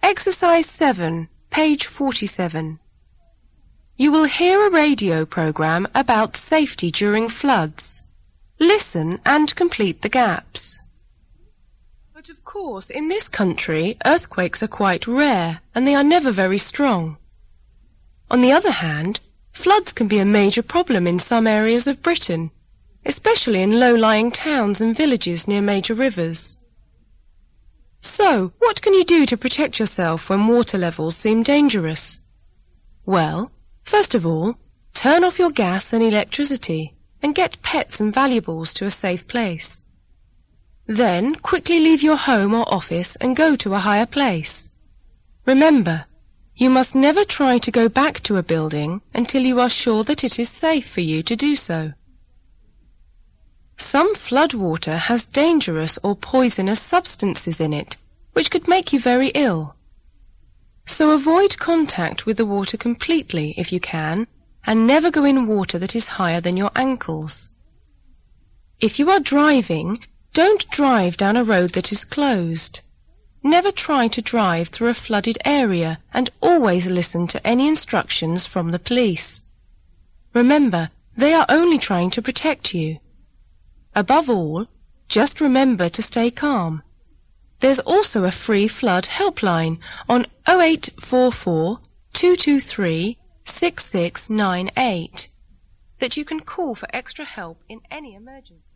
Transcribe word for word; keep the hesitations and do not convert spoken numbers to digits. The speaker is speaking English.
Exercise seven, page forty-seven. You will hear a radio program about safety during floods. Listen and complete the gaps. But of course, in this country, earthquakes are quite rare and they are never very strong. On the other hand, floods can be a major problem in some areas of Britain, especially in low-lying towns and villages near major rivers. So, what can you do to protect yourself when water levels seem dangerous? Well, first of all, turn off your gas and electricity and get pets and valuables to a safe place. Then, quickly leave your home or office and go to a higher place. Remember, you must never try to go back to a building until you are sure that it is safe for you to do so. Some flood water has dangerous or poisonous substances in it, which could make you very ill. So avoid contact with the water completely if you can, and never go in water that is higher than your ankles. If you are driving, don't drive down a road that is closed. Never try to drive through a flooded area, and always listen to any instructions from the police. Remember, they are only trying to protect you. Above all, just remember to stay calm. There's also a free flood helpline on oh eight four four, two two three, six six nine eight that you can call for extra help in any emergency.